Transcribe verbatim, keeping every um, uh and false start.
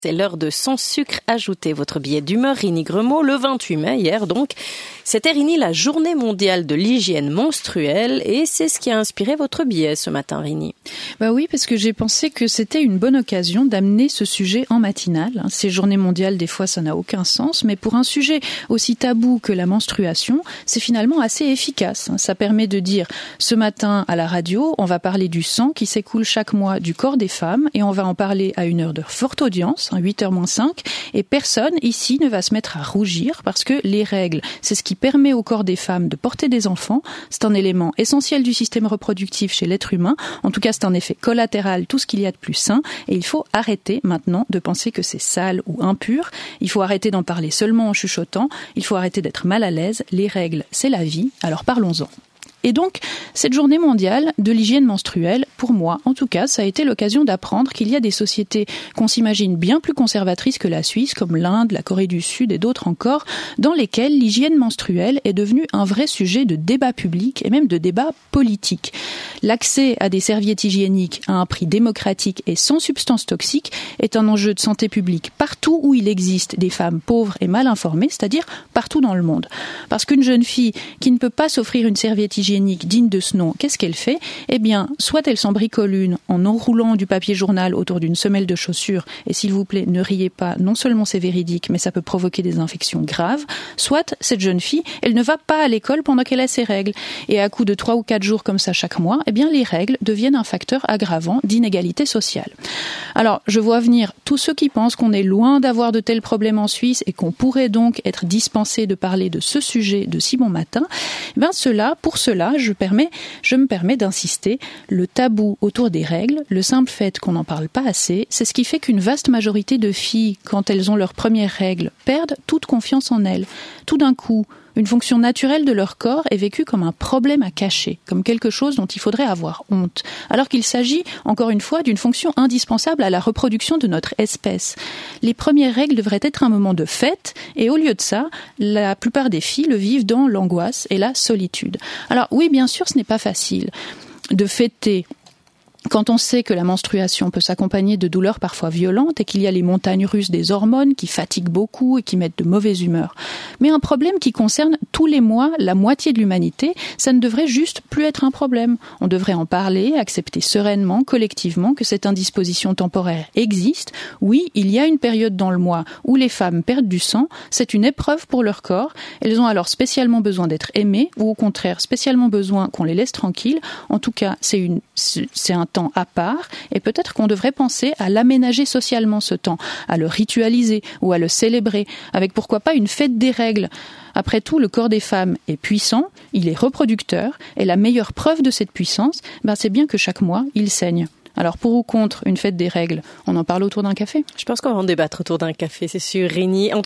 C'est l'heure de Sans sucre ajouté, votre billet d'humeur, Rini Gremaud, le vingt-huit mai, hier donc. C'était, Rini, la journée mondiale de l'hygiène menstruelle et c'est ce qui a inspiré votre billet ce matin, Rini. Bah oui, parce que j'ai pensé que c'était une bonne occasion d'amener ce sujet en matinale. Ces journées mondiales, des fois, ça n'a aucun sens, mais pour un sujet aussi tabou que la menstruation, c'est finalement assez efficace. Ça permet de dire, ce matin à la radio, on va parler du sang qui s'écoule chaque mois du corps des femmes et on va en parler à une heure de forte audience, huit heures moins cinq, et personne ici ne va se mettre à rougir parce que les règles, c'est ce qui permet au corps des femmes de porter des enfants. C'est un élément essentiel du système reproductif chez l'être humain. En tout cas, c'est un effet collatéral, tout ce qu'il y a de plus sain. Et il faut arrêter maintenant de penser que c'est sale ou impur. Il faut arrêter d'en parler seulement en chuchotant. Il faut arrêter d'être mal à l'aise. Les règles, c'est la vie. Alors parlons-en. Et donc, cette journée mondiale de l'hygiène menstruelle, pour moi, en tout cas, ça a été l'occasion d'apprendre qu'il y a des sociétés qu'on s'imagine bien plus conservatrices que la Suisse, comme l'Inde, la Corée du Sud et d'autres encore, dans lesquelles l'hygiène menstruelle est devenue un vrai sujet de débat public et même de débat politique. L'accès à des serviettes hygiéniques à un prix démocratique et sans substances toxiques est un enjeu de santé publique partout où il existe des femmes pauvres et mal informées, c'est-à-dire partout dans le monde. Parce qu'une jeune fille qui ne peut pas s'offrir une serviette hygiénique digne de ce nom, qu'est-ce qu'elle fait ? Eh bien, soit elle s'en bricole une en enroulant du papier journal autour d'une semelle de chaussure, et s'il vous plaît, ne riez pas, non seulement c'est véridique, mais ça peut provoquer des infections graves, soit cette jeune fille, elle ne va pas à l'école pendant qu'elle a ses règles. Et à coup de trois ou quatre jours comme ça chaque mois, eh bien, les règles deviennent un facteur aggravant d'inégalité sociale. Alors, je vois venir tous ceux qui pensent qu'on est loin d'avoir de tels problèmes en Suisse et qu'on pourrait donc être dispensé de parler de ce sujet de si bon matin. Eh bien, cela, pour cela, Je, permets, je me permets d'insister, le tabou autour des règles, le simple fait qu'on n'en parle pas assez, c'est ce qui fait qu'une vaste majorité de filles, quand elles ont leurs premières règles, perdent toute confiance en elles. Tout d'un coup, une fonction naturelle de leur corps est vécue comme un problème à cacher, comme quelque chose dont il faudrait avoir honte, alors qu'il s'agit, encore une fois, d'une fonction indispensable à la reproduction de notre espèce. Les premières règles devraient être un moment de fête, et au lieu de ça, la plupart des filles le vivent dans l'angoisse et la solitude. Alors oui, bien sûr, ce n'est pas facile de fêter quand on sait que la menstruation peut s'accompagner de douleurs parfois violentes et qu'il y a les montagnes russes des hormones qui fatiguent beaucoup et qui mettent de mauvaise humeur. Mais un problème qui concerne tous les mois la moitié de l'humanité, ça ne devrait juste plus être un problème. On devrait en parler, accepter sereinement, collectivement, que cette indisposition temporaire existe. Oui, il y a une période dans le mois où les femmes perdent du sang, c'est une épreuve pour leur corps. Elles ont alors spécialement besoin d'être aimées ou au contraire spécialement besoin qu'on les laisse tranquilles. En tout cas, c'est, une, c'est un temps à part et peut-être qu'on devrait penser à l'aménager socialement ce temps, à le ritualiser ou à le célébrer avec pourquoi pas une fête des règles. Après tout, le corps des femmes est puissant, il est reproducteur et la meilleure preuve de cette puissance, ben c'est bien que chaque mois, il saigne. Alors pour ou contre une fête des règles, on en parle autour d'un café ? Je pense qu'on va en débattre autour d'un café, c'est sûr, Rini.